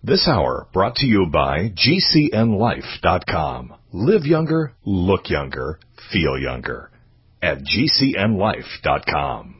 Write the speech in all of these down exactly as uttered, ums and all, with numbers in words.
This hour brought to you by G C N life dot com. Live younger, look younger, feel younger at G C N life dot com.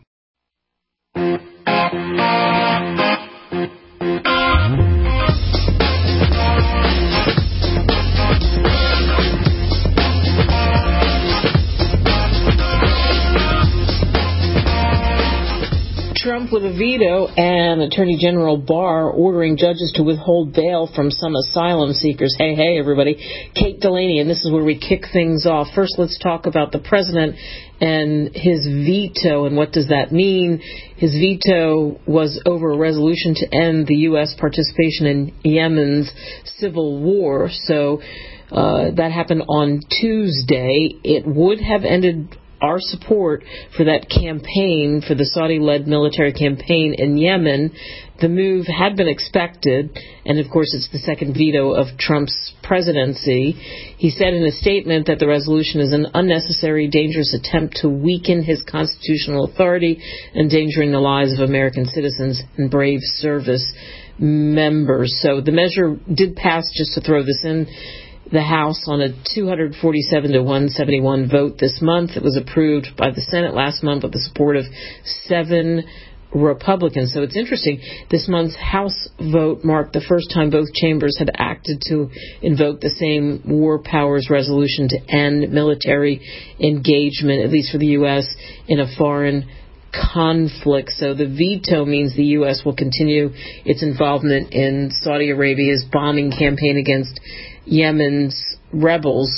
Trump with a veto and Attorney General Barr ordering judges to withhold bail from some asylum seekers. Hey, hey, everybody. Kate Delaney, and this is where we kick things off. First, let's talk about the president and his veto, and what does that mean? His veto was over a resolution to end the U S participation in Yemen's civil war. So uh, that happened on Tuesday. It would have ended our support for that campaign, for the Saudi-led military campaign in Yemen. The move had been expected, and of course it's the second veto of Trump's presidency. He said in a statement that the resolution is an unnecessary, dangerous attempt to weaken his constitutional authority, endangering the lives of American citizens and brave service members. So the measure did pass, just to throw this in, the House on a two hundred forty-seven to one seventy-one vote this month. It was approved by the Senate last month with the support of seven Republicans. So it's interesting. This month's House vote marked the first time both chambers had acted to invoke the same war powers resolution to end military engagement, at least for the U S, in a foreign conflict. So the veto means the U S will continue its involvement in Saudi Arabia's bombing campaign against Yemen's rebels,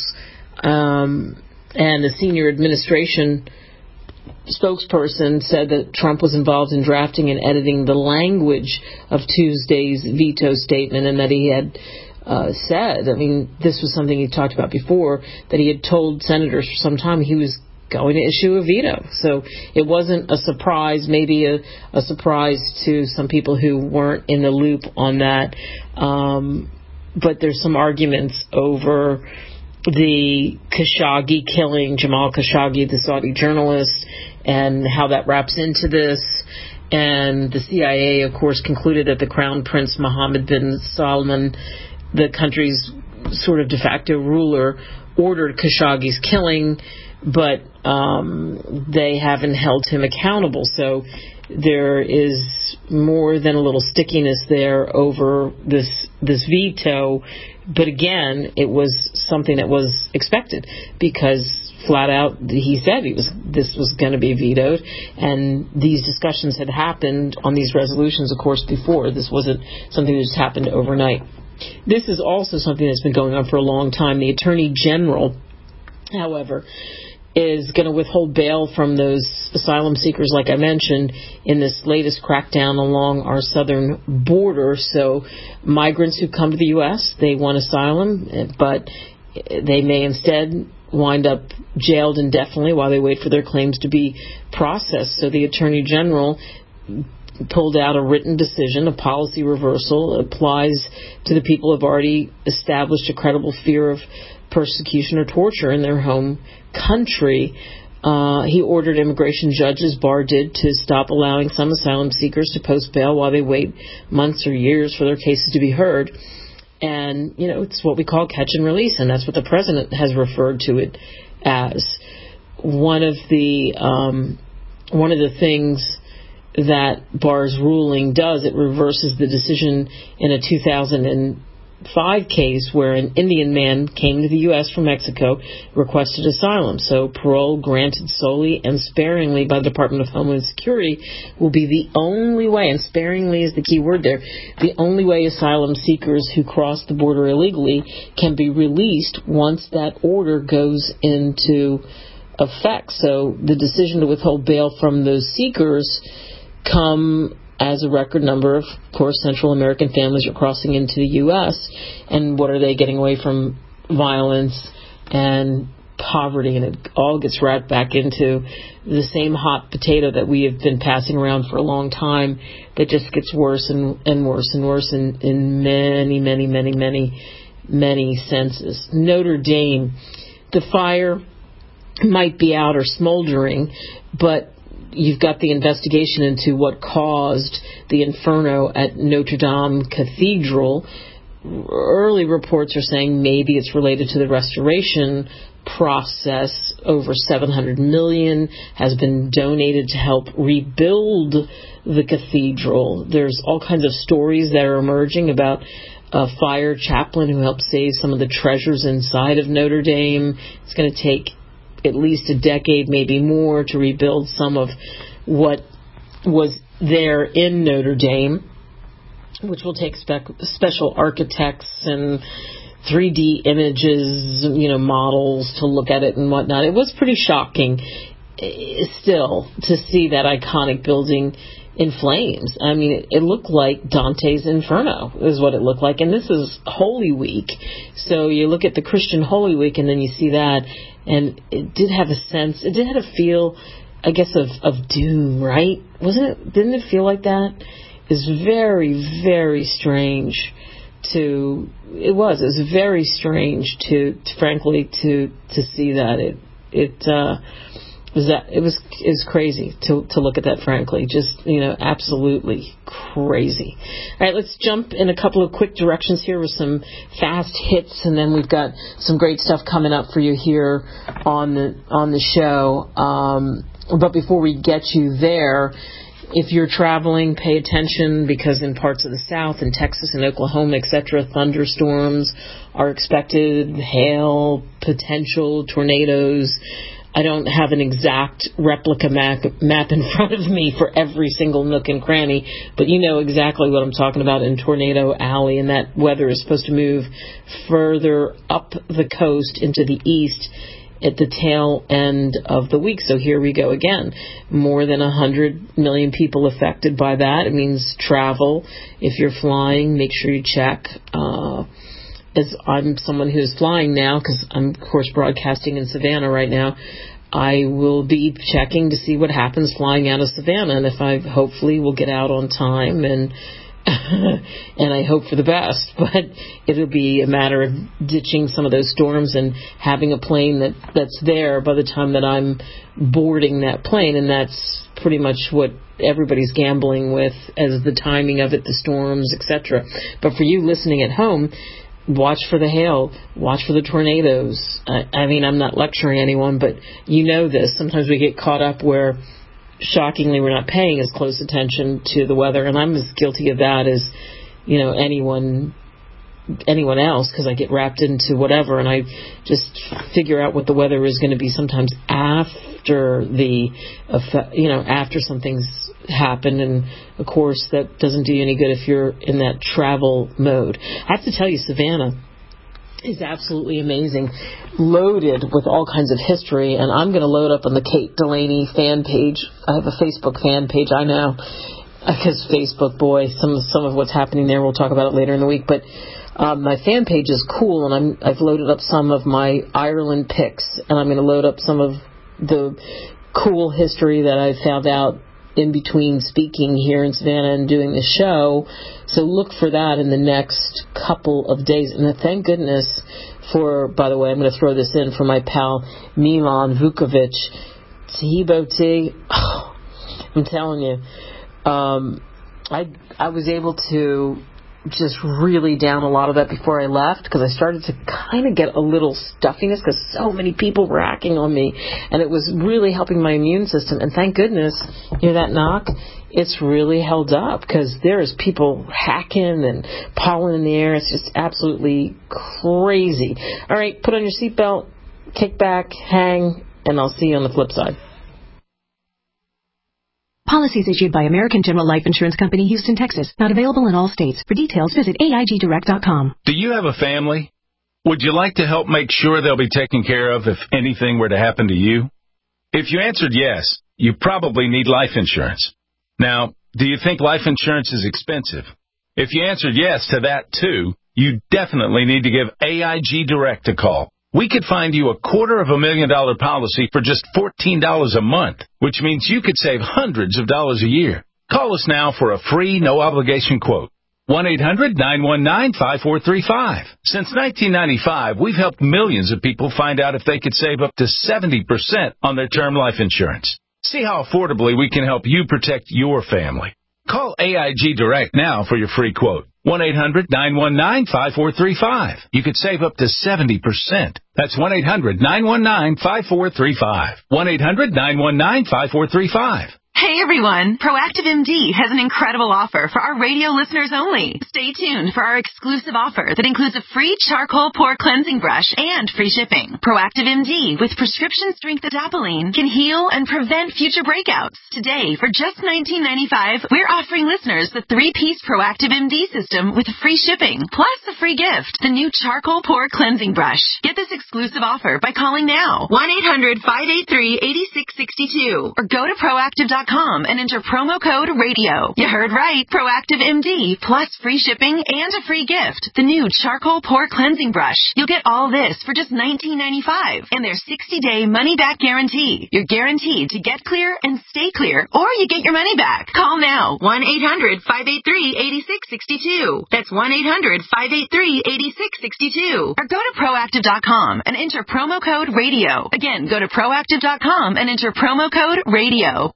um, and a senior administration spokesperson said that Trump was involved in drafting and editing the language of Tuesday's veto statement, and that he had uh, said, I mean, this was something he talked about before, that he had told senators for some time he was going to issue a veto. So it wasn't a surprise, maybe a, a surprise to some people who weren't in the loop on that. Um, But there's some arguments over the Khashoggi killing, Jamal Khashoggi, the Saudi journalist, and how that wraps into this. And the C I A, of course, concluded that the Crown Prince Mohammed bin Salman, the country's sort of de facto ruler, ordered Khashoggi's killing, but um, they haven't held him accountable. So there is more than a little stickiness there over this this veto. But again, it was something that was expected, because flat out he said he was this was going to be vetoed, and these discussions had happened on these resolutions, of course, before. This wasn't something that just happened overnight. This is also something that's been going on for a long time. The Attorney General, however, is going to withhold bail from those asylum seekers, like I mentioned, in this latest crackdown along our southern border. So migrants who come to the U S, they want asylum, but they may instead wind up jailed indefinitely while they wait for their claims to be processed. So the Attorney General pulled out a written decision, a policy reversal. It applies to the people who have already established a credible fear of persecution or torture in their home country. Uh, he ordered immigration judges, Barr did, to stop allowing some asylum seekers to post bail while they wait months or years for their cases to be heard. And, you know, it's what we call catch and release, and that's what the president has referred to it as. One of the um, one of the things that Barr's ruling does, it reverses the decision in a two thousand five case where an Indian man came to the U S from Mexico, requested asylum. So parole granted solely and sparingly by the Department of Homeland Security will be the only way, and sparingly is the key word there, the only way asylum seekers who cross the border illegally can be released once that order goes into effect. So the decision to withhold bail from those seekers come as a record number of, of course, Central American families are crossing into the U S. And what are they getting away from? Violence and poverty. And it all gets wrapped back into the same hot potato that we have been passing around for a long time that just gets worse and, and worse and worse in, in many, many, many, many, many senses. Notre Dame, the fire might be out or smoldering, but you've got the investigation into what caused the inferno at Notre Dame Cathedral. Early reports are saying maybe it's related to the restoration process. Over seven hundred million dollars has been donated to help rebuild the cathedral. There's all kinds of stories that are emerging about a fire chaplain who helped save some of the treasures inside of Notre Dame. It's going to take at least a decade, maybe more, to rebuild some of what was there in Notre Dame, which will take spec- special architects and three D images, you know, models to look at it and whatnot. It was pretty shocking still to see that iconic building in flames. I mean, it, it looked like Dante's Inferno is what it looked like. And this is Holy Week. So you look at the Christian Holy Week and then you see that, and it did have a sense, it did have a feel, I guess, of, of doom, right? Wasn't it? Didn't it feel like that? It's very, very strange to, it was, it was very strange to, to frankly, to, to see that. It, it, uh, was that, it was, it was crazy to, to look at that, frankly. Just, you know, absolutely crazy. All right, let's jump in a couple of quick directions here with some fast hits, and then we've got some great stuff coming up for you here on the, on the show. Um, but before we get you there, if you're traveling, pay attention, because in parts of the South, in Texas and Oklahoma, et cetera, thunderstorms are expected, hail, potential tornadoes. I don't have an exact replica map, map in front of me for every single nook and cranny, but you know exactly what I'm talking about in Tornado Alley, and that weather is supposed to move further up the coast into the east at the tail end of the week. So here we go again. More than one hundred million people affected by that. It means travel. If you're flying, make sure you check. Uh, as I'm someone who's flying now, because I'm, of course, broadcasting in Savannah right now, I will be checking to see what happens flying out of Savannah, and if I hopefully will get out on time, and and I hope for the best, but it'll be a matter of ditching some of those storms and having a plane that, that's there by the time that I'm boarding that plane, and that's pretty much what everybody's gambling with as the timing of it, the storms, et cetera. But for you listening at home, watch for the hail, watch for the tornadoes. I, I mean, I'm not lecturing anyone, but you know this. Sometimes we get caught up where, shockingly, we're not paying as close attention to the weather, and I'm as guilty of that as, you know, anyone anyone else, because I get wrapped into whatever, and I just figure out what the weather is going to be sometimes after the, you know, after something's happened, and of course that doesn't do you any good if you're in that travel mode. I have to tell you, Savannah is absolutely amazing, loaded with all kinds of history, and I'm going to load up on the Kate Delaney fan page. I have a Facebook fan page, I know, because Facebook, boy, some some of what's happening there, we'll talk about it later in the week, but um, my fan page is cool, and I'm, I've loaded up some of my Ireland picks, and I'm going to load up some of the cool history that I found out in between speaking here in Savannah and doing the show. So look for that in the next couple of days. And thank goodness for, by the way, I'm going to throw this in for my pal Milan Vukovic. Tebow T. Oh, I'm telling you, um, I I was able to just really down a lot of that before I left, because I started to kind of get a little stuffiness because so many people were hacking on me, and it was really helping my immune system. And thank goodness, you know, that knock, it's really held up, because there's people hacking and pollen in the air. It's just absolutely crazy. All right, put on your seatbelt, kick back, hang, and I'll see you on the flip side. Policies issued by American General Life Insurance Company, Houston, Texas. Not available in all states. For details, visit A I G direct dot com. Do you have a family? Would you like to help make sure they'll be taken care of if anything were to happen to you? If you answered yes, you probably need life insurance. Now, do you think life insurance is expensive? If you answered yes to that, too, you definitely need to give A I G Direct a call. We could find you a quarter of a million dollar policy for just fourteen dollars a month, which means you could save hundreds of dollars a year. Call us now for a free, no-obligation quote. one eight hundred nine one nine five four three five. Since nineteen ninety-five, we've helped millions of people find out if they could save up to seventy percent on their term life insurance. See how affordably we can help you protect your family. Call A I G Direct now for your free quote. one eight hundred nine one nine five four three five. You could save up to seventy percent. That's one eight hundred nine one nine five four three five. one eight hundred nine one nine five four three five. Hey everyone, Proactive M D has an incredible offer for our radio listeners only. Stay tuned for our exclusive offer that includes a free charcoal pore cleansing brush and free shipping. Proactive M D with prescription strength adapalene can heal and prevent future breakouts. Today, for just nineteen ninety-five dollars, we're offering listeners the three-piece Proactive M D system with free shipping, plus a free gift, the new charcoal pore cleansing brush. Get this exclusive offer by calling now, one eight hundred five eight three eight six six two, or go to proactive dot com and enter promo code radio. You heard right. Proactive M D plus free shipping and a free gift. The new charcoal pore cleansing brush. You'll get all this for just nineteen ninety-five dollars and their sixty-day money-back guarantee. You're guaranteed to get clear and stay clear, or you get your money back. Call now. one eight hundred five eight three eight six six two. That's one eight hundred five eight three eight six six two. Or go to proactive dot com and enter promo code radio. Again, go to proactive dot com and enter promo code radio.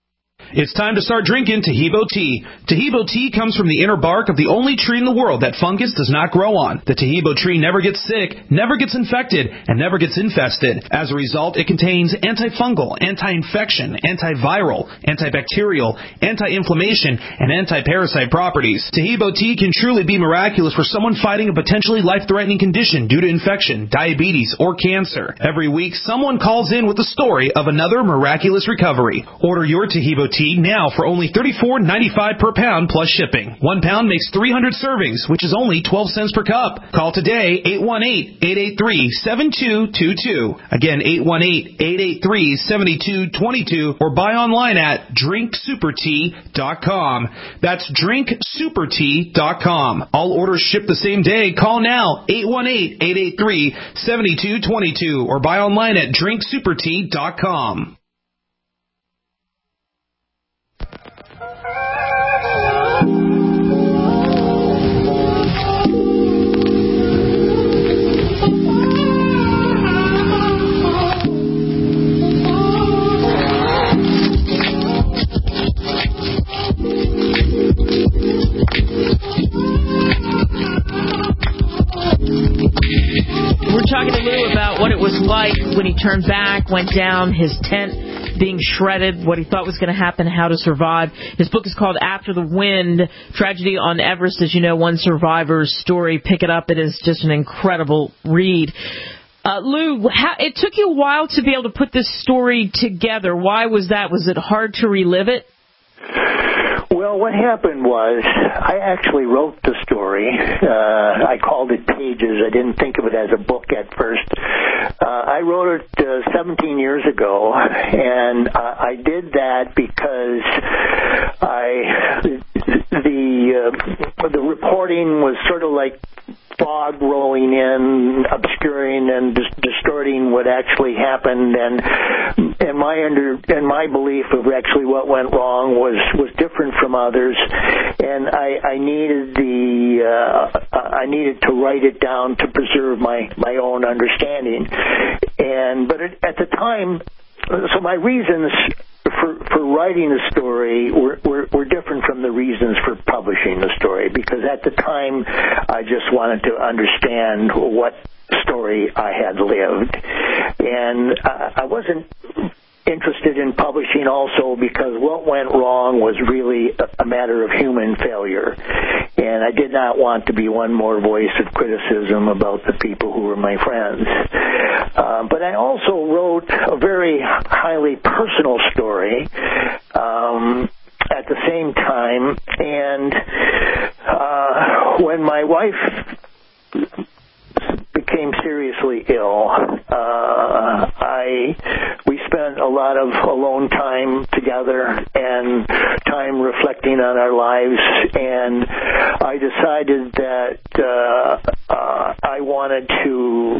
It's time to start drinking Tahibo tea. Tahibo tea comes from the inner bark of the only tree in the world that fungus does not grow on. The Tahibo tree never gets sick, never gets infected, and never gets infested. As a result, it contains antifungal, anti-infection, antiviral, antibacterial, anti-inflammation, and anti-parasite properties. Tahibo tea can truly be miraculous for someone fighting a potentially life-threatening condition due to infection, diabetes, or cancer. Every week, someone calls in with a story of another miraculous recovery. Order your Tahibo tea now for only thirty-four ninety-five per pound plus shipping. One pound makes three hundred servings, which is only twelve cents per cup. Call today, eight one eight, eight eight three, seven two two two. Again, eight one eight, eight eight three, seven two two two, or buy online at drink super tea dot com. That's drink super tea dot com. All orders ship the same day. Call now, eight one eight, eight eight three, seven two two two, or buy online at drink super tea dot com. We're talking to Lou about what it was like when he turned back, went down, his tent being shredded, what he thought was going to happen, how to survive. His book is called After the Wind, Tragedy on Everest. As you know, one survivor's story. Pick it up. It is just an incredible read. Uh, Lou, how, it took you a while to be able to put this story together. Why was that? Was it hard to relive it? Well, what happened was I actually wrote the story. Uh, I called it Pages. I didn't think of it as a book at first. Uh, I wrote it uh, seventeen years ago, and uh, I did that because I the uh, the reporting was sort of like fog rolling in, obscuring and dis- distorting what actually happened, and and my under and my belief of actually what went wrong was, was different from others, and I, I needed the uh, I needed to write it down to preserve my, my own understanding, and but it, at the time, so my reasons for for writing the story were, were, were different from the reasons for publishing the story, because at the time I just wanted to understand what story I had lived, and I, I wasn't interested in publishing also because what went wrong was really a, a matter of human failure, and I did not want to be one more voice of criticism about the people who were my friends. Uh, but I also wrote a very highly personal story um, at the same time, and uh, when my wife became seriously ill, uh, I we spent a lot of alone time together and time reflecting on our lives, and I decided that uh, uh, I wanted to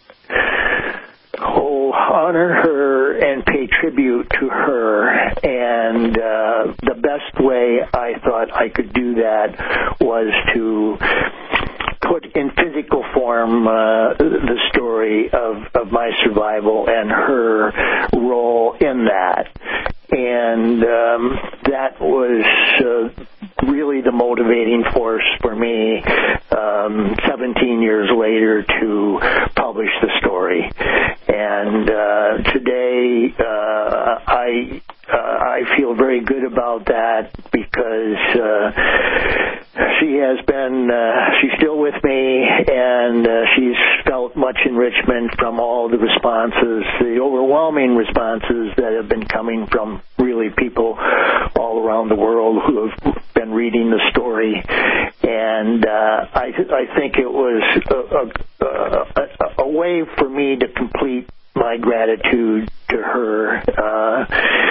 oh, honor her and pay tribute to her, and uh, the best way I thought I could do that was to put in physical form uh, the story of, of my survival and her role in that. and um, that was uh, really the motivating force for me um, seventeen years later to publish the story. And uh, today uh, I uh, I feel very good about that because uh, she has been, uh, she's still with me, and uh, she's felt much enrichment from all the responses, the overwhelming responses that have been coming from really people all around the world who have been reading the story. And uh, I, I think it was a, a, a, a way for me to complete my gratitude to her. Uh,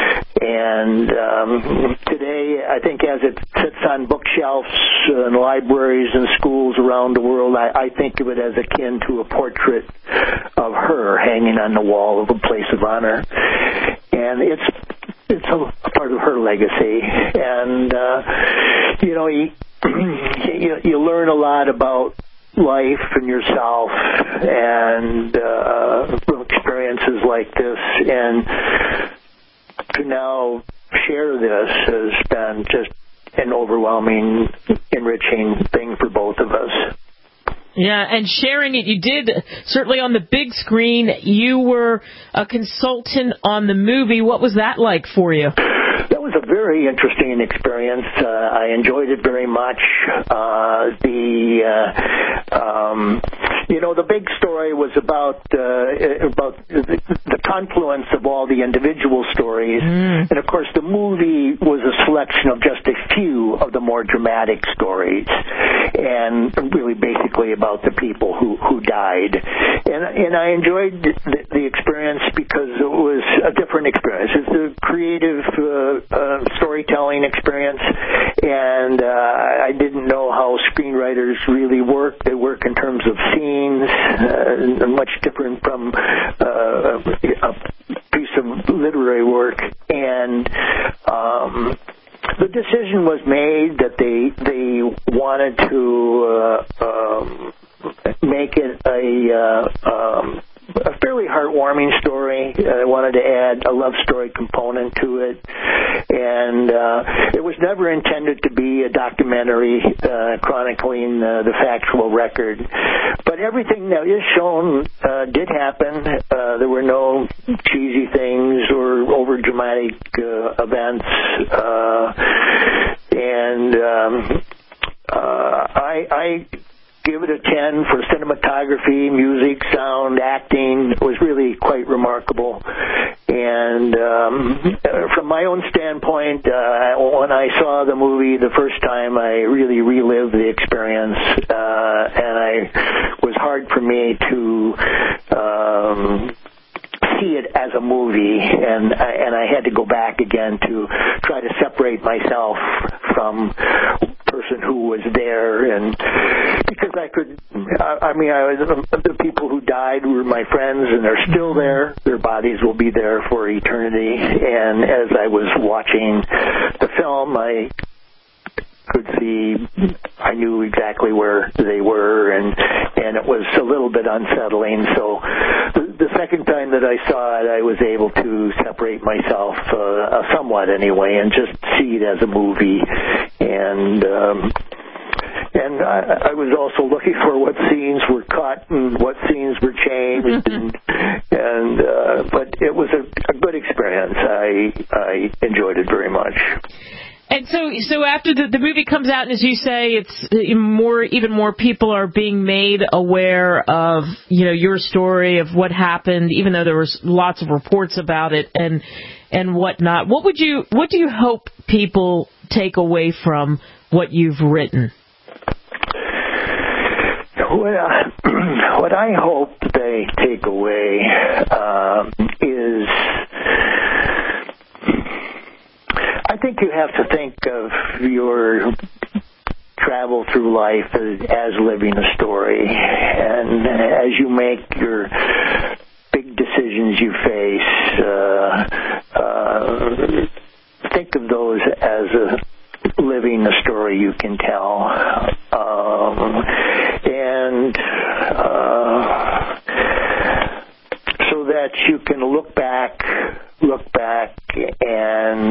and um, today, I think as it sits on bookshelves and libraries and schools around the world, I, I think of it as akin to a portrait of her hanging on the wall of a place of honor. And it's it's a, a part of her legacy. And, uh, you know, you, you, you learn a lot about life and yourself and uh, from experiences like this, and to now share this has been just an overwhelming, enriching thing for both of us. Yeah, and sharing it, you did, certainly on the big screen. You were a consultant on the movie. What was that like for you? That was a very interesting experience. Uh, I enjoyed it very much. Uh, the, uh, um, you know, the big story was about uh, about the, the confluence of all the individual stories, mm. and of course, the movie was a selection of just a few of the more dramatic stories, and really basically about the people who, who died. And and I enjoyed the, the experience because it was a different experience. It's a creative Uh, Uh, storytelling experience, and uh, I didn't know how screenwriters really work. They work in terms of scenes, uh, much different from uh, a piece of literary work. And um, the decision was made that they they wanted to uh, um, make it a uh, um, a fairly heartwarming story. I wanted to add a love story component to it. And uh, it was never intended to be a documentary uh, chronicling uh, the factual record. But everything that is shown uh, did happen. Uh, there were no cheesy things or over-dramatic uh, events. Uh, and um, uh, I... I give it a ten for cinematography, music, sound, acting. It was really quite remarkable. And um, from my own standpoint, uh, when I saw the movie the first time, I really relived the experience. Uh, and I it was hard for me to um, see it as a movie, and I, and I had to go back again to try to separate myself from person who was there, and because I could, I, I mean, I was, the people who died were my friends, and they're still there. Their bodies will be there for eternity. And as I was watching the film, I could see, I knew exactly where they were, and and it was a little bit unsettling. So the, the second time that I saw it, I was able to separate myself uh, somewhat anyway, and just see it as a movie. And um, and I, I was also looking for what scenes were cut and what scenes were changed, and, and uh, but it was a, a good experience. I I enjoyed it very much. And so, so after the, the movie comes out, and as you say, it's more, even more people are being made aware of, you know, your story of what happened, even though there was lots of reports about it and and whatnot. What would you, what do you hope people take away from what you've written? Well, what I hope they take away um, is, I think you have to think of your travel through life as, as living a story. And as you make your big decisions you face, uh, uh, think of those as a living a story you can tell. Um, and uh, so that you can look back, look back and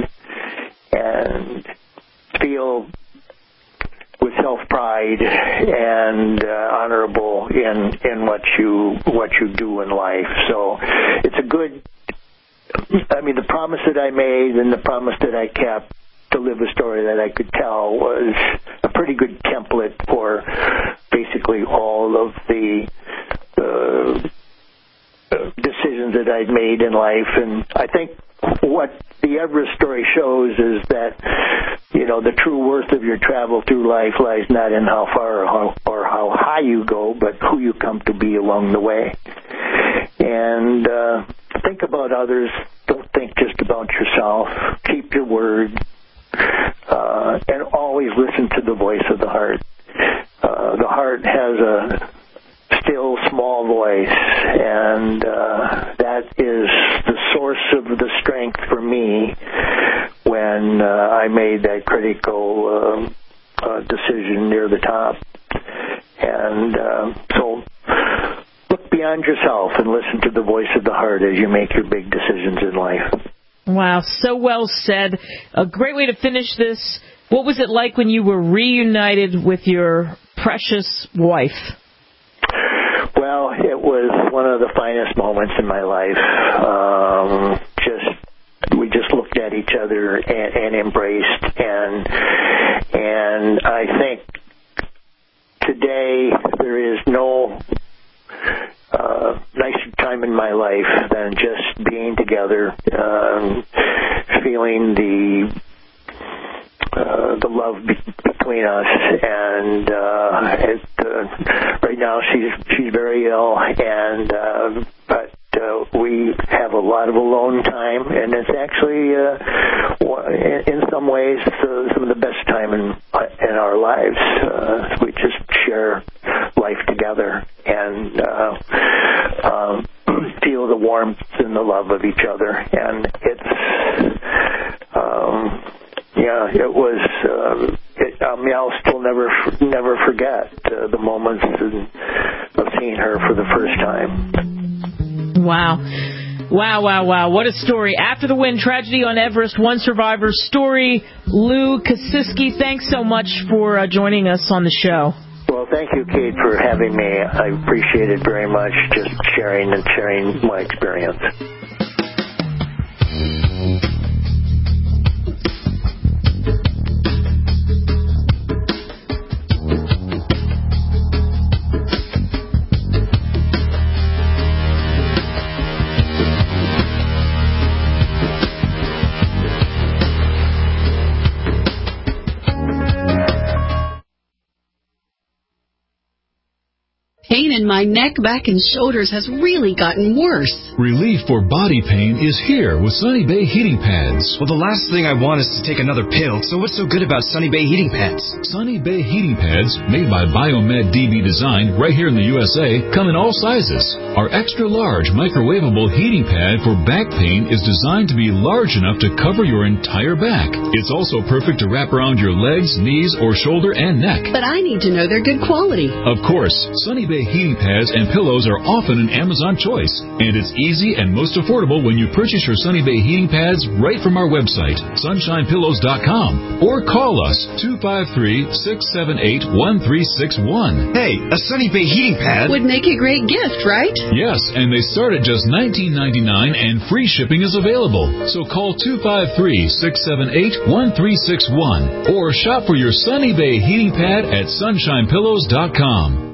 honorable in in what you what you do in life. So it's a good. I mean, the promise that I made and the promise that I kept to live a story that I could tell was a pretty good template for basically all of the uh, decisions that I'd made in life. And I think what the Everest story shows is that, you know, the true worth of your travel through life lies not in how far or how, or how high you go, but who you come to be along the way. And uh, think about others. Don't think just about yourself. Keep your word. Uh, and always listen to the voice of the heart. Uh, the heart has a still small voice, and uh, that is the source of the strength for me when uh, I made that critical uh, uh, decision near the top. And uh, so look beyond yourself and listen to the voice of the heart as you make your big decisions in life. Wow, so well said. A great way to finish this. What was it like when you were reunited with your precious wife? Well, it was one of the finest moments in my life. Um, just we just looked at each other and, and embraced, and and I think today there is no Uh, nicer time in my life than just being together, um, feeling the uh, the love be- between us. And uh, it, uh, right now she's she's very ill, and uh, but uh, we have a lot of alone time, and it's actually uh, in some ways uh, some of the best time in in our lives. Uh, we just share life together and uh, um, feel the warmth and the love of each other. And it's, um, yeah, it was, um, it, I mean, I'll still never, never forget uh, the moments of seeing her for the first time. Wow. Wow, wow, wow. What a story. After the Wind, Tragedy on Everest, One Survivor's Story. Lou Kosiski, thanks so much for uh, joining us on the show. Well, thank you, Kate, for having me. I appreciate it very much, just sharing and sharing my experience. Pain in my neck, back, and shoulders has really gotten worse. Relief for body pain is here with Sunny Bay Heating Pads. Well, the last thing I want is to take another pill, so what's so good about Sunny Bay Heating Pads? Sunny Bay Heating Pads, made by Biomed D B Design right here in the U S A, come in all sizes. Our extra-large microwavable heating pad for back pain is designed to be large enough to cover your entire back. It's also perfect to wrap around your legs, knees, or shoulder and neck. But I need to know they're good quality. Of course, Sunny Bay heating pads and pillows are often an Amazon choice, and it's easy and most affordable when you purchase your Sunny Bay heating pads right from our website, sunshine pillows dot com, or call us two five three, six seven eight, one three six one. Hey, a Sunny Bay heating pad would make a great gift, right? Yes, and they start at just nineteen ninety-nine dollars and free shipping is available. So call two five three, six seven eight, one three six one or shop for your Sunny Bay heating pad at sunshine pillows dot com.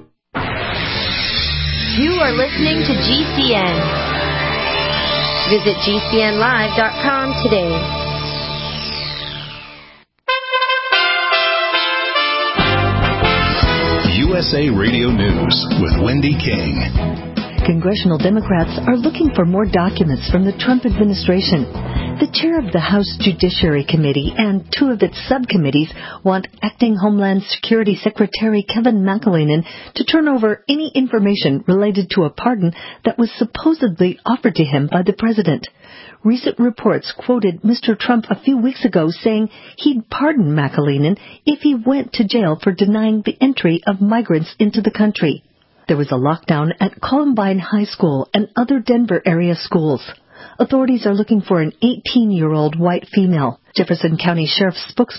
You are listening to G C N. Visit G C N live dot com today. U S A Radio News with Wendy King. Congressional Democrats are looking for more documents from the Trump administration. The chair of the House Judiciary Committee and two of its subcommittees want Acting Homeland Security Secretary Kevin McAleenan to turn over any information related to a pardon that was supposedly offered to him by the president. Recent reports quoted Mister Trump a few weeks ago saying he'd pardon McAleenan if he went to jail for denying the entry of migrants into the country. There was a lockdown at Columbine High School and other Denver area schools. Authorities are looking for an eighteen-year-old white female. Jefferson County Sheriff's spokesman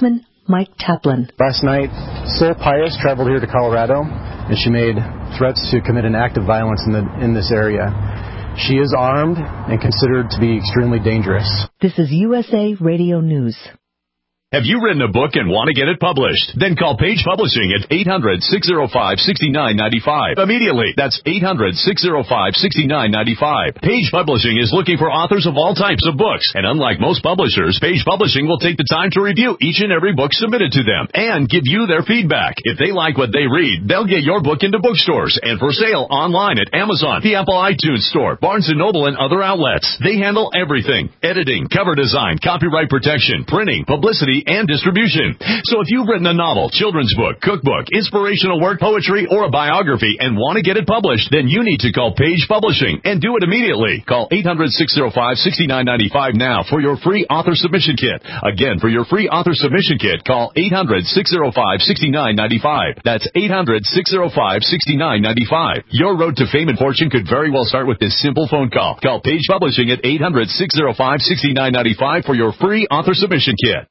Mike Taplin. Last night, Sol Pius traveled here to Colorado, and she made threats to commit an act of violence in, the, in this area. She is armed and considered to be extremely dangerous. This is U S A Radio News. Have you written a book and want to get it published? Then call Page Publishing at eight hundred, six oh five, six nine nine five. Immediately. That's eight hundred, six oh five, six nine nine five. Page Publishing is looking for authors of all types of books. And unlike most publishers, Page Publishing will take the time to review each and every book submitted to them and give you their feedback. If they like what they read, they'll get your book into bookstores and for sale online at Amazon, the Apple iTunes Store, Barnes and Noble, and other outlets. They handle everything: editing, cover design, copyright protection, printing, publicity, and distribution. So if you've written a novel, children's book, cookbook, inspirational work, poetry, or a biography and want to get it published, then you need to call Page Publishing and do it immediately. Call eight hundred, six oh five, six nine nine five now for your free author submission kit. Again, for your free author submission kit, call eight hundred, six oh five, six nine nine five. That's eight hundred, six oh five, six nine nine five. Your road to fame and fortune could very well start with this simple phone call. Call Page Publishing at eight hundred, six oh five, six nine nine five for your free author submission kit.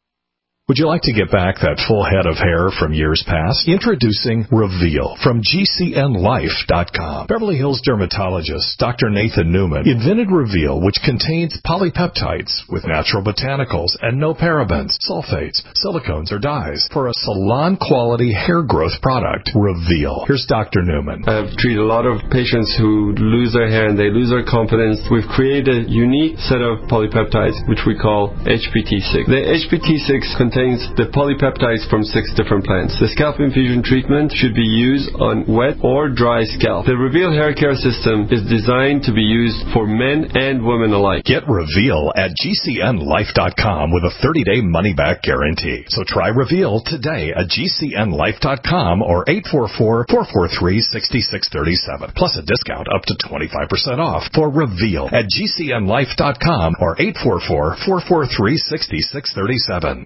Would you like to get back that full head of hair from years past? Introducing Reveal from G C N Life dot com. Beverly Hills dermatologist Doctor Nathan Newman invented Reveal, which contains polypeptides with natural botanicals and no parabens, sulfates, silicones, or dyes for a salon-quality hair growth product. Reveal. Here's Doctor Newman. I've treated a lot of patients who lose their hair and they lose their confidence. We've created a unique set of polypeptides, which we call H P T six. The H P T six contains the polypeptides from six different plants. The scalp infusion treatment should be used on wet or dry scalp. The Reveal hair care system is designed to be used for men and women alike. Get Reveal at G C N Life dot com with a thirty-day money-back guarantee. So try Reveal today at G C N Life dot com or eight four four, four four three, six six three seven. Plus a discount up to twenty-five percent off for Reveal at G C N Life dot com or eight four four, four four three, six six three seven.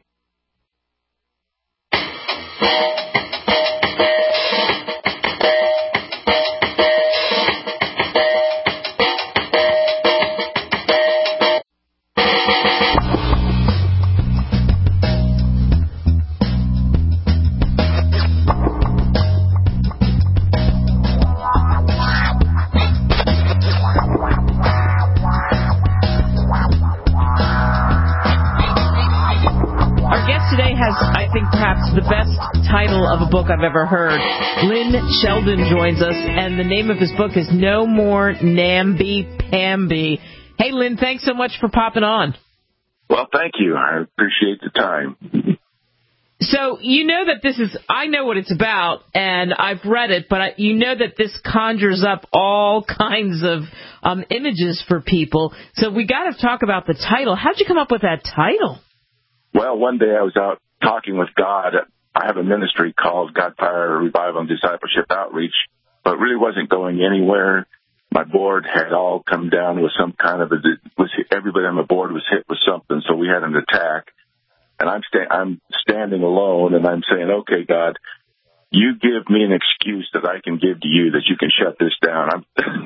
The best title of a book I've ever heard. Lynn Sheldon joins us, and the name of his book is No More Namby-Pamby. Hey, Lynn, thanks so much for popping on. Well, thank you. I appreciate the time. So, you know that this is, I know what it's about, and I've read it, but I, you know that this conjures up all kinds of um, images for people. So we got to talk about the title. How'd you come up with that title? Well, one day I was out talking with God. I have a ministry called God Fire Revival and Discipleship Outreach, but it really wasn't going anywhere. My board had all come down with some kind of a, was everybody on the board was hit with something, so we had an attack. And I'm sta- I'm standing alone, and I'm saying, okay, God, you give me an excuse that I can give to you that you can shut this down. I'm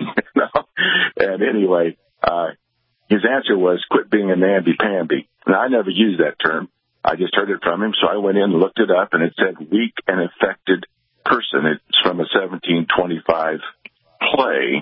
and anyway, uh, his answer was, quit being a namby-pamby. Now, I never used that term. I just heard it from him, so I went in and looked it up, and it said weak and affected person. It's from a seventeen twenty-five play.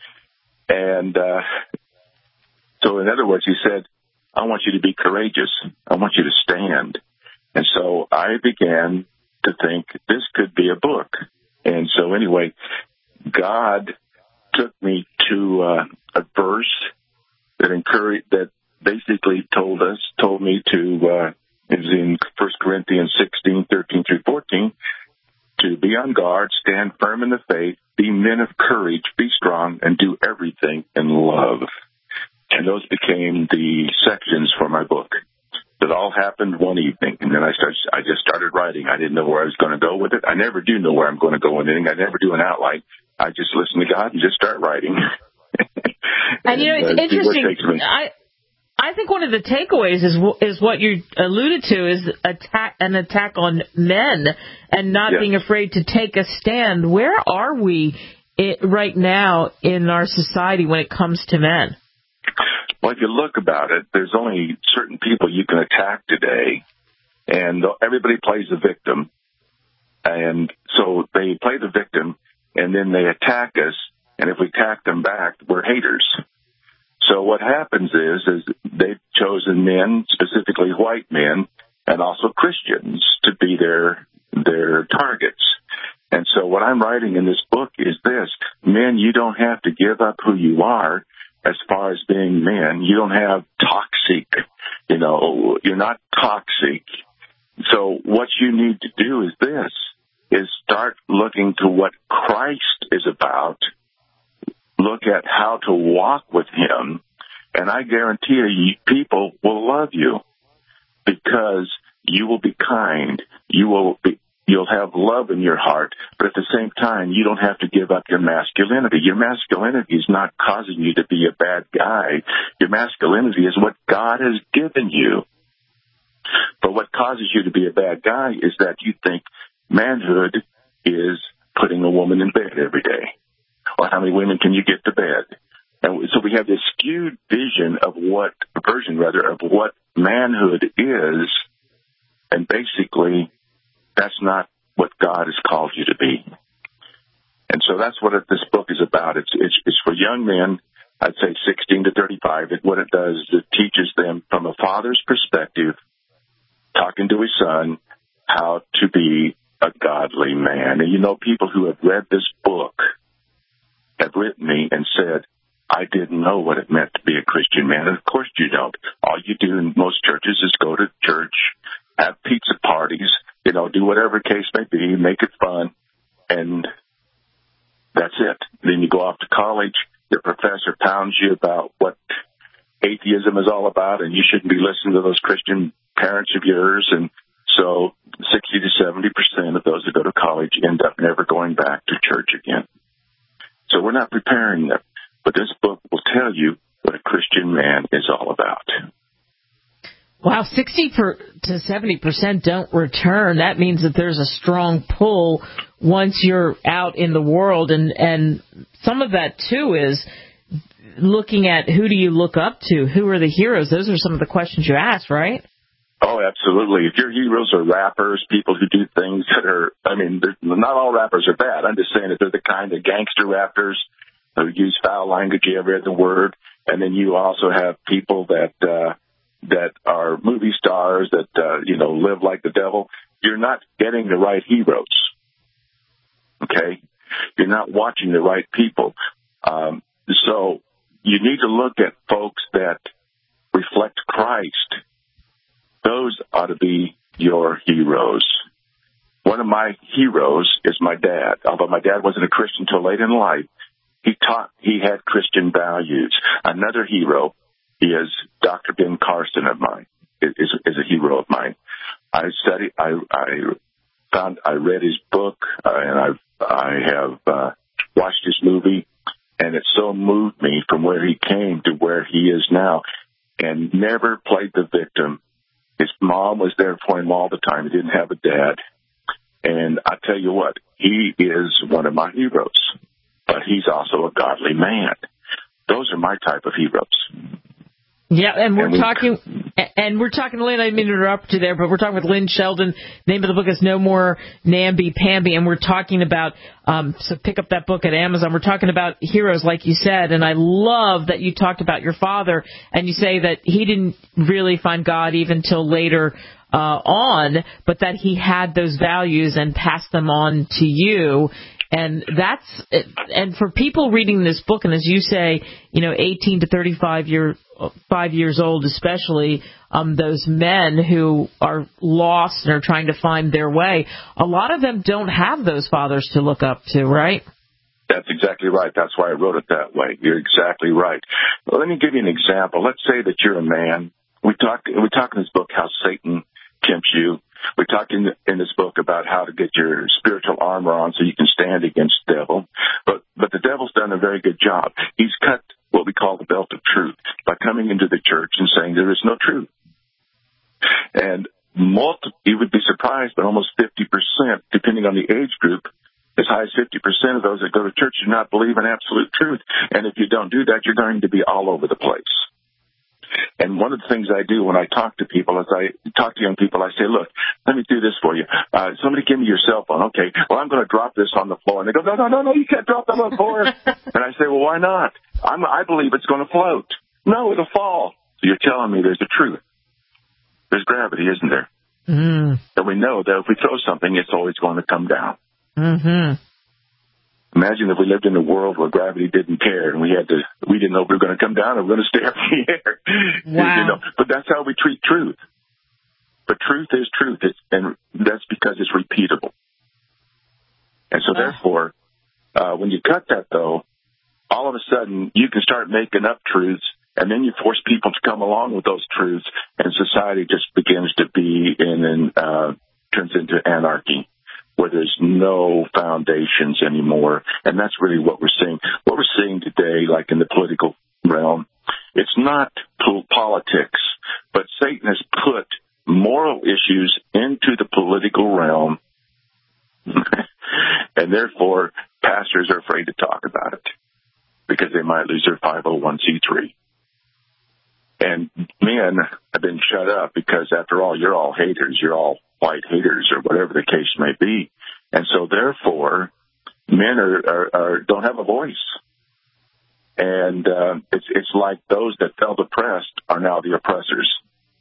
And uh, so, in other words, he said, I want you to be courageous. I want you to stand. And so I began to think this could be a book. And so anyway, God took me to uh, a verse that encouraged, that basically told us, told me to, uh, it was in First Corinthians sixteen, thirteen through fourteen, to be on guard, stand firm in the faith, be men of courage, be strong, and do everything in love. And those became the sections for my book. It all happened one evening, and then I started, I just started writing. I didn't know where I was going to go with it. I never do know where I'm going to go with anything. I never do an outline. I just listen to God and just start writing. and, and, you know, it's uh, interesting. I I think one of the takeaways is is what you alluded to, is attack an attack on men and not yes. being afraid to take a stand. Where are we it, right now in our society when it comes to men? Well, if you look about it, there's only certain people you can attack today, and everybody plays the victim. And so they play the victim, and then they attack us, and if we attack them back, we're haters. So what happens is, is they've chosen men, specifically white men, and also Christians, to be their their targets. And so what I'm writing in this book is this: men, you don't have to give up who you are as far as being men. You don't have toxic, you know, you're not toxic. So what you need to do is this, is start looking to what Christ is about. Look at how to walk with him, and I guarantee you, people will love you because you will be kind. You will be, you'll have love in your heart, but at the same time, you don't have to give up your masculinity. Your masculinity is not causing you to be a bad guy. Your masculinity is what God has given you. But what causes you to be a bad guy is that you think manhood is putting a woman in bed every day. Or how many women can you get to bed? And so we have this skewed vision of what, version rather, of what manhood is, and basically that's not what God has called you to be. And so that's what this book is about. It's, it's, it's for young men, I'd say sixteen to thirty-five. It, what it does is it teaches them from a father's perspective, talking to his son, how to be a godly man. And you know, people who have read this book have written me and said, I didn't know what it meant to be a Christian man. And of course you don't. All you do in most churches is go to church, have pizza parties, you know, do whatever case may be, make it fun, and that's it. Then you go off to college, your professor pounds you about what atheism is all about, and you shouldn't be listening to those Christian parents of yours. And so sixty to seventy percent of those who go to college end up never going back to church again. So we're not preparing them. But this book will tell you what a Christian man is all about. Wow, sixty to seventy percent don't return. That means that there's a strong pull once you're out in the world. And, and some of that, too, is looking at who do you look up to? Who are the heroes? Those are some of the questions you ask, right? Oh, absolutely. If your heroes are rappers, people who do things that are, I mean, not all rappers are bad. I'm just saying that they're the kind of gangster rappers who use foul language every other word. And then you also have people that uh, that are movie stars that, uh, you know, live like the devil. You're not getting the right heroes, okay? You're not watching the right people. Um, so you need to look at folks that reflect Christ. Those ought to be your heroes. One of my heroes is my dad. Although my dad wasn't a Christian until late in life, he taught, he had Christian values. Another hero is Doctor Ben Carson of mine, is, is a hero of mine. I studied, I, I found, I read his book, uh, and I've, I have uh, watched his movie, and it so moved me from where he came to where he is now, and never played the victim. His mom was there for him all the time. He didn't have a dad. And I tell you what, he is one of my heroes. But he's also a godly man. Those are my type of heroes. Yeah, and we're and we, talking, and we're talking, Lynn, I didn't mean to interrupt you there, but we're talking with Lynn Sheldon. The name of the book is No More Namby-Pamby, and we're talking about, um, so pick up that book at Amazon. We're talking about heroes, like you said, and I love that you talked about your father, and you say that he didn't really find God even till later uh, on, but that he had those values and passed them on to you. And that's, and for people reading this book, and as you say, you know, eighteen to thirty-five year, five years old, especially, um, those men who are lost and are trying to find their way, a lot of them don't have those fathers to look up to, right? That's exactly right. That's why I wrote it that way. You're exactly right. Well, let me give you an example. Let's say that you're a man. We talk, we talk in this book how Satan tempts you. We talked in, in this book about how to get your spiritual armor on so you can stand against the devil. But, but the devil's done a very good job. He's cut what we call the belt of truth by coming into the church and saying there is no truth. And multi, you would be surprised, but almost fifty percent, depending on the age group, as high as fifty percent of those that go to church do not believe in absolute truth. And if you don't do that, you're going to be all over the place. And one of the things I do when I talk to people, as I talk to young people, I say, look, let me do this for you. Uh, somebody give me your cell phone. Okay, well, I'm going to drop this on the floor. And they go, no, no, no, no, you can't drop that on the floor. And I say, well, why not? I'm, I believe it's going to float. No, it'll fall. So you're telling me there's a truth. There's gravity, isn't there? Mm. And we know that if we throw something, it's always going to come down. Mm-hmm. Imagine if we lived in a world where gravity didn't care and we had to, we didn't know if we were going to come down or we were going to stay up in the air. Wow. You know, but that's how we treat truth. But truth is truth, it's, and that's because it's repeatable. And so, oh. therefore, uh, when you cut that, though, all of a sudden you can start making up truths, and then you force people to come along with those truths, and society just begins to be in and uh, turns into anarchy, where there's no foundations anymore. And that's really what we're seeing. What we're seeing today, like in the political realm, it's not politics, but Satan has put moral issues into the political realm, and therefore pastors are afraid to talk about it because they might lose their five oh one c three. And men have been shut up because, after all, you're all haters. You're all white haters, or whatever the case may be. And so, therefore, men are, are, are don't have a voice. And uh, it's it's like those that felt oppressed are now the oppressors.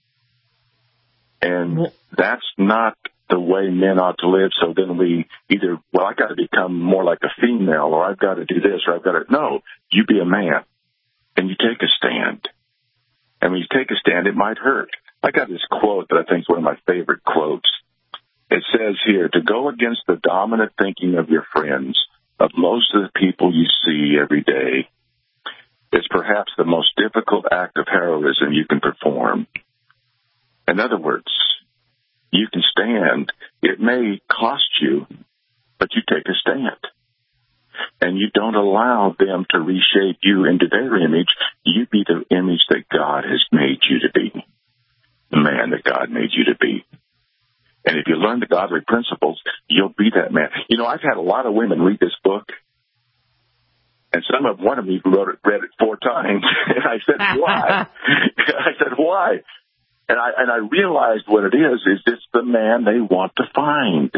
And that's not the way men ought to live. So then we either, well, I got to become more like a female, or I've got to do this, or I've got to. No, you be a man, and you take a stand. And when you take a stand, it might hurt. I got this quote that I think is one of my favorite quotes. It says here, to go against the dominant thinking of your friends, of most of the people you see every day, is perhaps the most difficult act of heroism you can perform. In other words, you can stand. It may cost you, but you take a stand. And you don't allow them to reshape you into their image. You be the image that God has made you to be, the man that God made you to be. And if you learn the godly principles, you'll be that man. You know, I've had a lot of women read this book, and some of one of them even wrote it, read it four times. And I said, why? I said, why? And I and I realized what it is, is it's the man they want to find.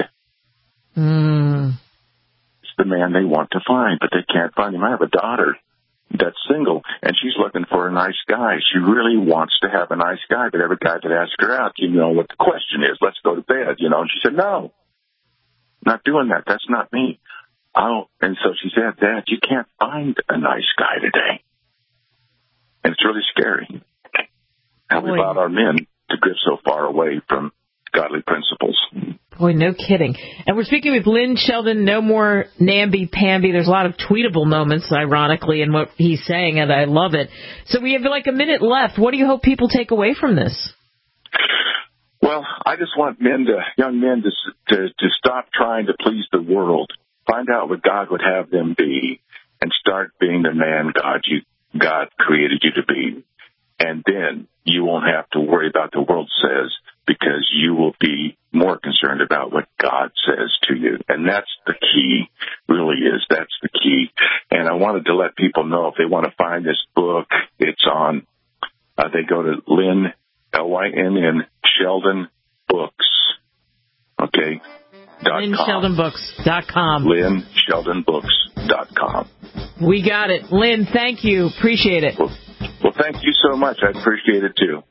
Mm. It's the man they want to find, but they can't find him. I have a daughter that's single, and she's looking for a nice guy. She really wants to have a nice guy, but every guy that asks her out, you know what the question is, let's go to bed, you know. And she said, no, not doing that. That's not me. Oh, and so she said, Dad, you can't find a nice guy today. And it's really scary how we allowed our men to drift so far away from godly principles. Boy, no kidding. And we're speaking with Lynn Sheldon, no more namby-pamby. There's a lot of tweetable moments, ironically, in what he's saying, and I love it. So we have like a minute left. What do you hope people take away from this? Well, I just want men to, young men to, to, to stop trying to please the world. Find out what God would have them be, and start being the man God you God created you to be. And then you won't have to worry about the world says, because you will be more concerned about what God says to you. And that's the key, really is. That's the key. And I wanted to let people know, if they want to find this book, it's on, uh, they go to Lynn, L Y N N, Sheldon Books, okay, dot Lynn com. Sheldon Books dot com. Lynn Sheldon Books dot com. We got it. Lynn, thank you. Appreciate it. Well, well, thank you so much. I appreciate it, too.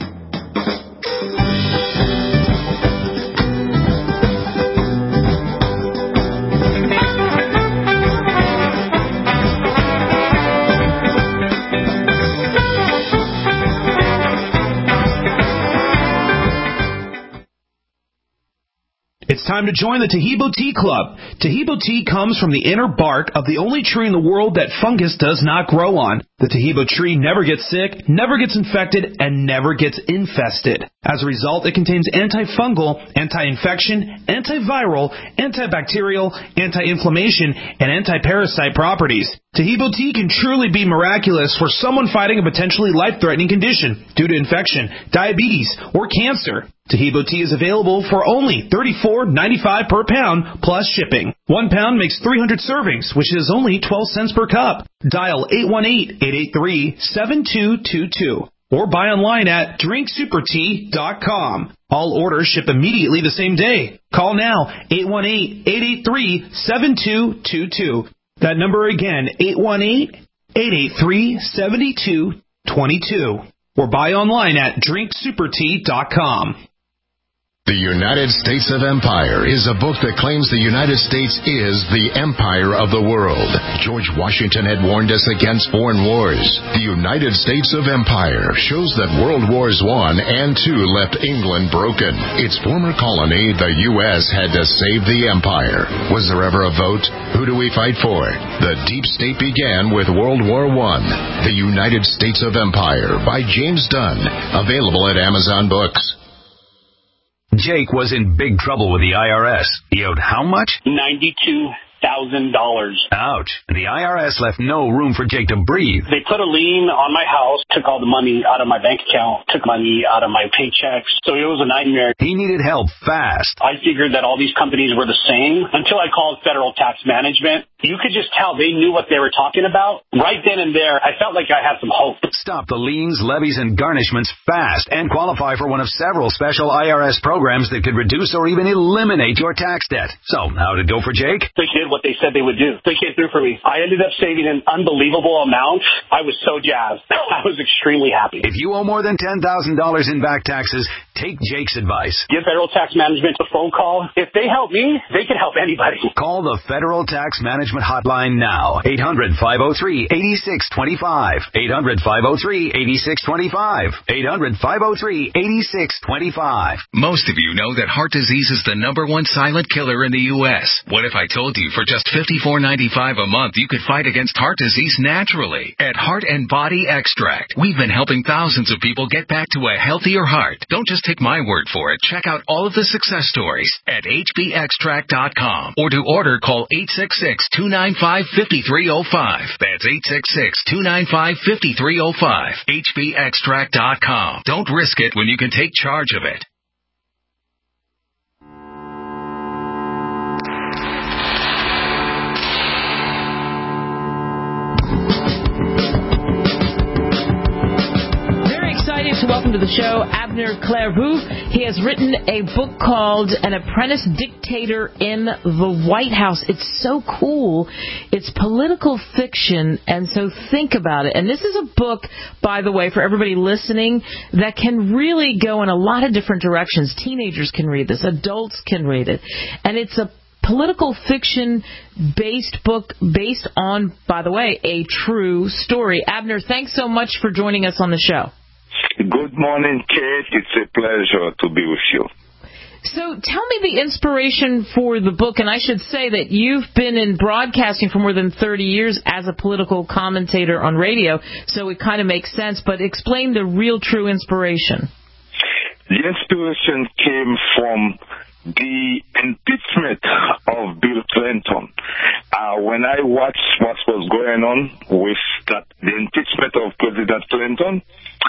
It's time to join the Taheebo Tea Club. Taheebo tea comes from the inner bark of the only tree in the world that fungus does not grow on. The Taheebo tree never gets sick, never gets infected, and never gets infested. As a result, it contains antifungal, anti-infection, antiviral, antibacterial, anti-inflammation, and anti-parasite properties. Taheebo tea can truly be miraculous for someone fighting a potentially life-threatening condition due to infection, diabetes, or cancer. Taheebo tea is available for only thirty-four ninety-five per pound plus shipping. One pound makes three hundred servings, which is only twelve cents per cup. Dial eight one eight, eight eight three, seven two two two. or buy online at drink super tea dot com. All orders ship immediately the same day. Call now, eight one eight, eight eight three, seven two two two. That number again, eight one eight, eight eight three, seven two two two. Or buy online at drink super tea dot com. The United States of Empire is a book that claims the United States is the empire of the world. George Washington had warned us against foreign wars. The United States of Empire shows that World Wars One and Two left England broken. Its former colony, the U S, had to save the empire. Was there ever a vote? Who do we fight for? The Deep State began with World War One. The United States of Empire by James Dunn. Available at Amazon Books. Jake was in big trouble with the I R S. He owed how much? ninety-two thousand dollars. Ouch. The I R S left no room for Jake to breathe. They put a lien on my house, took all the money out of my bank account, took money out of my paychecks. So it was a nightmare. He needed help fast. I figured that all these companies were the same until I called Federal Tax Management. You could just tell they knew what they were talking about. Right then and there, I felt like I had some hope. Stop the liens, levies, and garnishments fast and qualify for one of several special I R S programs that could reduce or even eliminate your tax debt. So, how did it go for Jake? They did what they said they would do. They came through for me. I ended up saving an unbelievable amount. I was so jazzed. I was extremely happy. If you owe more than ten thousand dollars in back taxes, take Jake's advice. Give Federal Tax Management a phone call. If they help me, they can help anybody. Call the Federal Tax Management Hotline now. eight hundred, five oh three, eight six two five. eight hundred, five oh three, eight six two five. eight hundred, five oh three, eight six two five. Most of you know that heart disease is the number one silent killer in the U S. What if I told you for just fifty-four ninety-five a month you could fight against heart disease naturally? At Heart and Body Extract, we've been helping thousands of people get back to a healthier heart. Don't just take my word for it. Check out all of the success stories at h b extract dot com, or to order, call eight six six, two nine five, five three zero five. That's eight six six, two nine five, five three zero five. h b extract dot com. Don't risk it when you can take charge of it. To welcome to the show Abner Clairvaux. He has written a book called An Apprentice Dictator in the White House. It's so cool. It's political fiction, and so think about it. And this is a book, by the way, for everybody listening, that can really go in a lot of different directions. Teenagers can read this. Adults can read it. And it's a political fiction-based book based on, by the way, a true story. Abner, thanks so much for joining us on the show. Good morning, Kate. It's a pleasure to be with you. So tell me the inspiration for the book, and I should say that you've been in broadcasting for more than thirty years as a political commentator on radio, so it kind of makes sense, but explain the real true inspiration. The inspiration came from the impeachment of Bill Clinton. Uh, when I watched what was going on with that, the impeachment of President Clinton,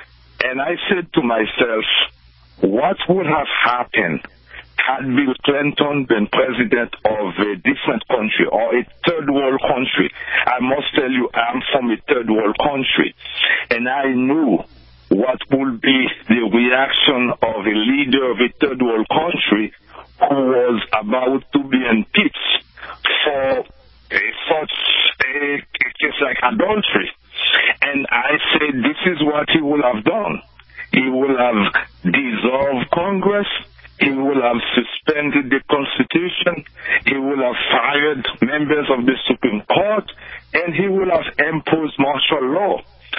and I said to myself, what would have happened had Bill Clinton been president of a different country or a third world country? I must tell you, I'm from a third world country, and I knew what would be the reaction of a leader of a third world country who was about to be impeached for a, such a, a case like adultery. And I said, this is what he would have done. He would have dissolved Congress. He would have suspended the Constitution. He would have fired members of the Supreme Court. And he would have imposed martial law.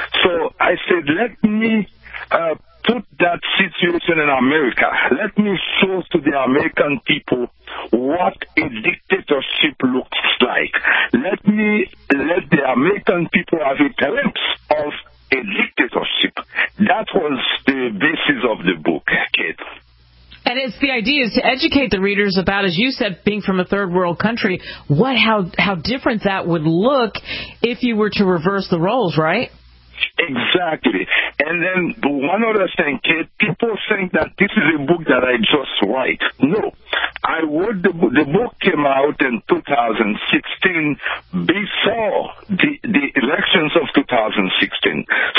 So I said, let me uh, put that situation in America. Let me show to the American people what a dictatorship looks like. Let me let the American people have a glimpse of a dictatorship. That was the basis of the book, Kate. And it's the idea is to educate the readers about, as you said, being from a third world country, what how how different that would look if you were to reverse the roles, right? Exactly. And then one other thing, Kate, people think that this is a book that I just write. No. I wrote the book. The book came out in two thousand sixteen before the, the elections of two thousand sixteen.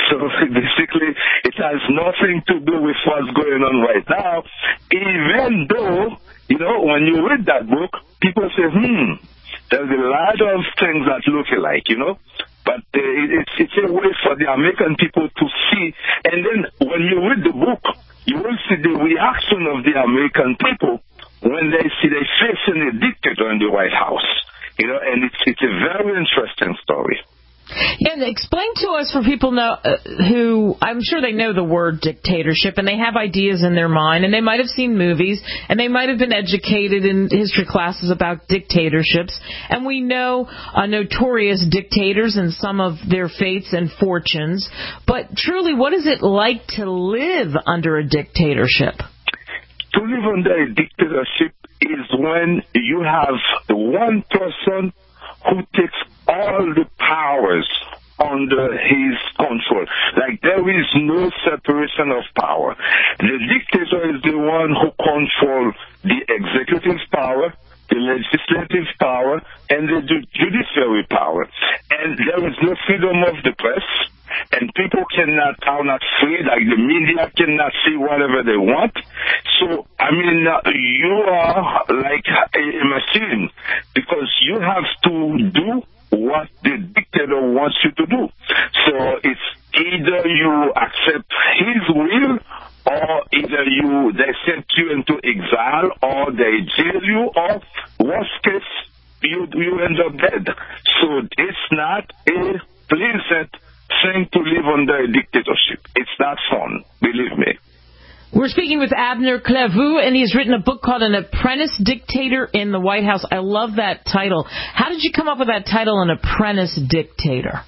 So basically, it has nothing to do with what's going on right now, even though, you know, when you read that book, people say, hmm, there's a lot of things that look alike, you know. But uh, it's, it's a way for the American people to see. And then when you read the book, you will see the reaction of the American people when they see they facing a dictator in the White House. You know, and it's it's a very interesting story. And explain to us, for people know, uh, who, I'm sure they know the word dictatorship, and they have ideas in their mind, and they might have seen movies, and they might have been educated in history classes about dictatorships, and we know uh, notorious dictators and some of their fates and fortunes. But truly, what is it like to live under a dictatorship? To live under a dictatorship is when you have one person who takes all the powers under his control. Like, there is no separation of power. The dictator is the one who controls the executive power, the legislative power, and the judiciary power. And there is no freedom of the press, and people cannot, are not free, like the media cannot see whatever they want. So, I mean, uh, you are like a, a machine, because you have to do what the dictator wants you to do. So it's either you accept his will, or either you they send you into exile, or they jail you, or worst case, you you end up dead. So it's not a pleasant thing to live under a dictatorship. It's not fun, believe me. We're speaking with Abner Clairvaux, and he's written a book called An Apprentice Dictator in the White House. I love that title. How did you come up with that title, An Apprentice Dictator?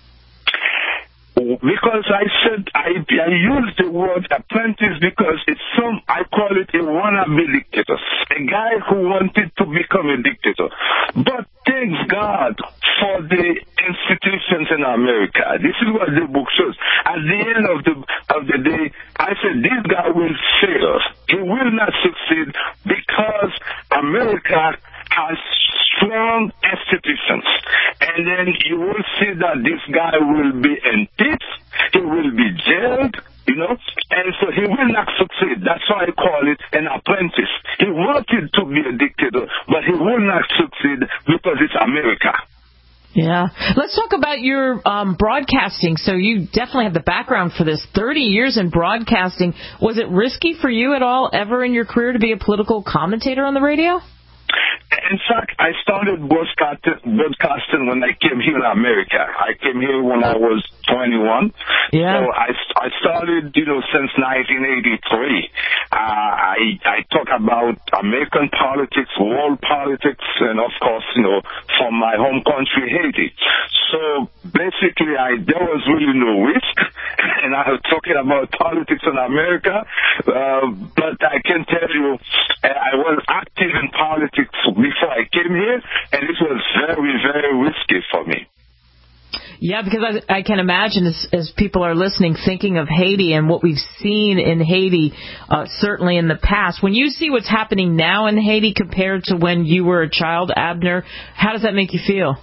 Because I said, I, I use the word apprentice because it's some, I call it a wannabe dictator, a guy who wanted to become a dictator. But thanks God for the institutions in America. This is what the book shows. At the end of the of the day, I said, this guy will fail. He will not succeed because America has strong institutions. And then you will see that this guy will be impeached, he will be jailed, you know, and so he will not succeed. That's why I call it an apprentice. He wanted to be a dictator, but he will not succeed because it's America. Yeah. Let's talk about your um, broadcasting. So you definitely have the background for this. thirty years in broadcasting. Was it risky for you at all ever in your career to be a political commentator on the radio? In fact, I started broadcasting when I came here in America. I came here when I was twenty-one. Yeah. So I, I started, you know, since nineteen eighty-three. Uh, I, I talk about American politics, world politics, and of course, you know, from my home country, Haiti. So basically, I, there was really no risk, and I was talking about politics in America. Uh, but I can tell you, I was active in politics before I came here, and it was very, very risky for me. Yeah, because I, I can imagine as, as people are listening, thinking of Haiti and what we've seen in Haiti, uh, certainly in the past. When you see what's happening now in Haiti compared to when you were a child, Abner, how does that make you feel?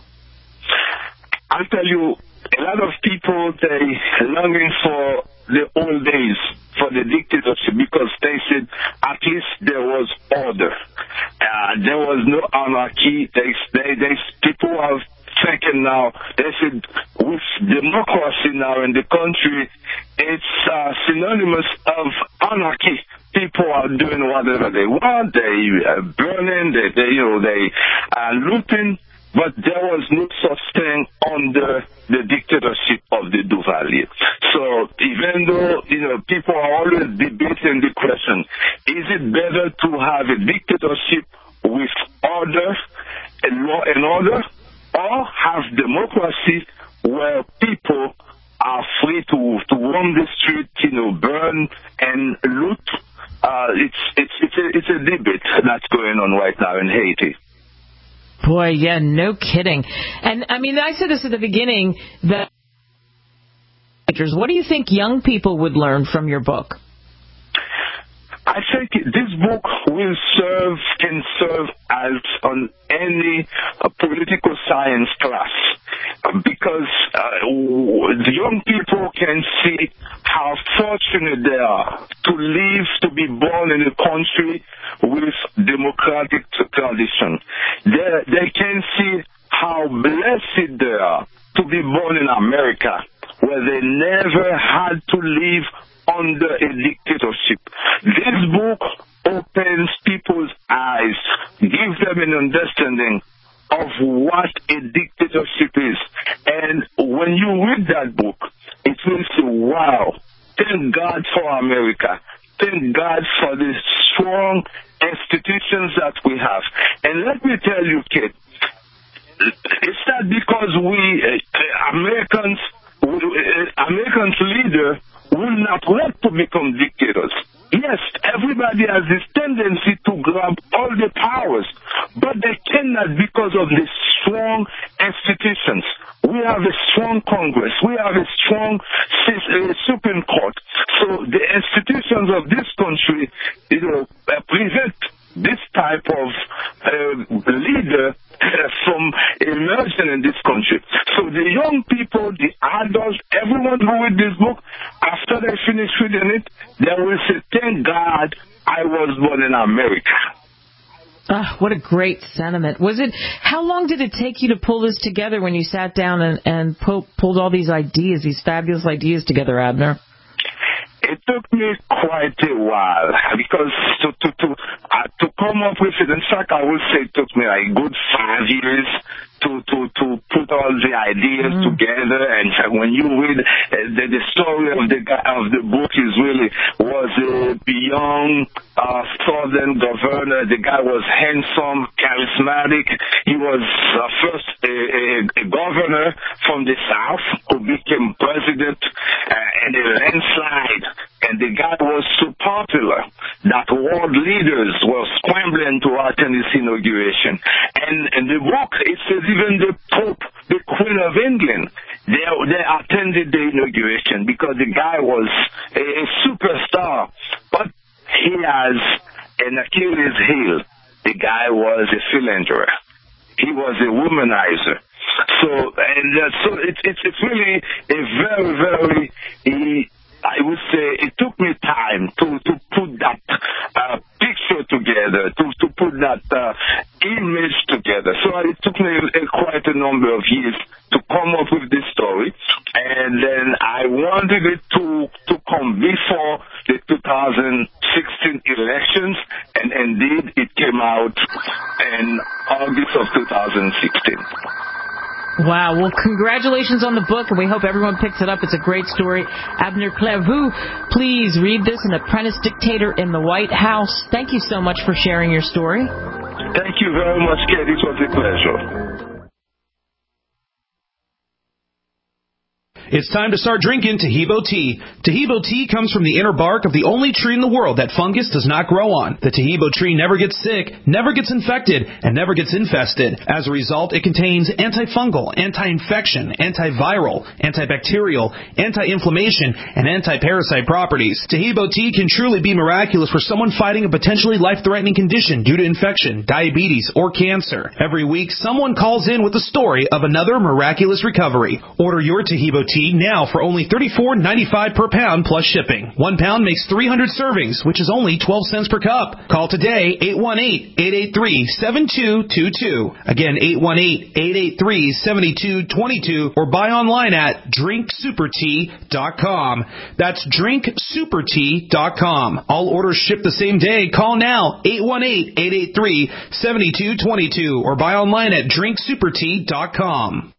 I'll tell you, a lot of people, they longing for the old days, for the dictatorship, because they said at least there was order. Uh, there was no anarchy. They, they, they, people are thinking now, they said with democracy now in the country, it's uh, synonymous of anarchy. People are doing whatever they want. They are burning. They, they, you know, they are looting. But there was no such thing under the dictatorship of the Duvalier. So even though, you know, people are always debating the question, is it better to have a dictatorship with order and law and order, or have democracy where people are free to, to roam the street, you know, burn and loot? Uh, it's, it's, it's a, it's a debate that's going on right now in Haiti. Boy, yeah, no kidding. And, I mean, I said this at the beginning, that what do you think young people would learn from your book? I think this book will serve, can serve as on any uh, political science class. because uh, the young people can see how fortunate they are to live, to be born in a country with democratic tradition. They, they can see how blessed they are to be born in America, where they never had to live under a dictatorship. This book opens people's eyes, gives them an understanding of what a dictatorship is. And when you read that book, it will say, wow, thank God for America. Thank God for the strong institutions that we have. And let me tell you, Kate, it's not because we, uh, Americans, uh, Americans leaders will not want to become dictators. Yes, everybody has this tendency to grab all the powers, but they cannot because of the strong institutions. We have a strong Congress. We have a strong uh, Supreme Court. So the institutions of this country, you know, uh, prevent this type of uh, leader from emerging in this country. So the young people, the adults, everyone who read this book, after they finish reading it, they will say, thank God I was born in America. Oh, what a great sentiment. Was it? How long did it take you to pull this together when you sat down and, and po- pulled all these ideas, these fabulous ideas together, Abner? It took me quite a while because to to to, uh, to come up with it. In fact, I would say it took me like a good five years to to to put all the ideas mm. together. And when you read uh, the, the story of the guy of the book is really was a young uh, southern governor. The guy was handsome, charismatic. He was uh, first a, a, a governor from the South who became president uh, in a landslide. And the guy was so popular that world leaders were scrambling to attend his inauguration. And in the book, it says even the Pope, the Queen of England, they, they attended the inauguration because the guy was a, a superstar. But he has an Achilles heel. The guy was a philanderer. He was a womanizer. So, and uh, so it, it, it's really a very, very... He, I would say it took me time to, to put that uh, picture together, to, to put that uh, image together. So it took me a, quite a number of years to come up with this story. And then I wanted it to, to come before the two thousand sixteen elections. And indeed, it came out in August of two thousand sixteen. Wow. Well, congratulations on the book, and we hope everyone picks it up. It's a great story. Abner Clairvaux, please read this, An Apprentice Dictator in the White House. Thank you so much for sharing your story. Thank you very much, Kate. It was a pleasure. It's time to start drinking Taheebo tea. Taheebo tea comes from the inner bark of the only tree in the world that fungus does not grow on. The Taheebo tree never gets sick, never gets infected, and never gets infested. As a result, it contains antifungal, anti-infection, antiviral, antibacterial, anti-inflammation, and anti-parasite properties. Taheebo tea can truly be miraculous for someone fighting a potentially life-threatening condition due to infection, diabetes, or cancer. Every week, someone calls in with a story of another miraculous recovery. Order your Taheebo tea now for only thirty-four ninety-five per pound plus shipping. One pound makes three hundred servings, which is only twelve cents per cup. Call today, eight one eight, eight eight three, seven two two two. Again, eight one eight, eight eight three, seven two two two, or buy online at drink super tea dot com. That's drink super tea dot com. All orders ship the same day. Call now, eight one eight, eight eight three, seven two two two, or buy online at drink super tea dot com.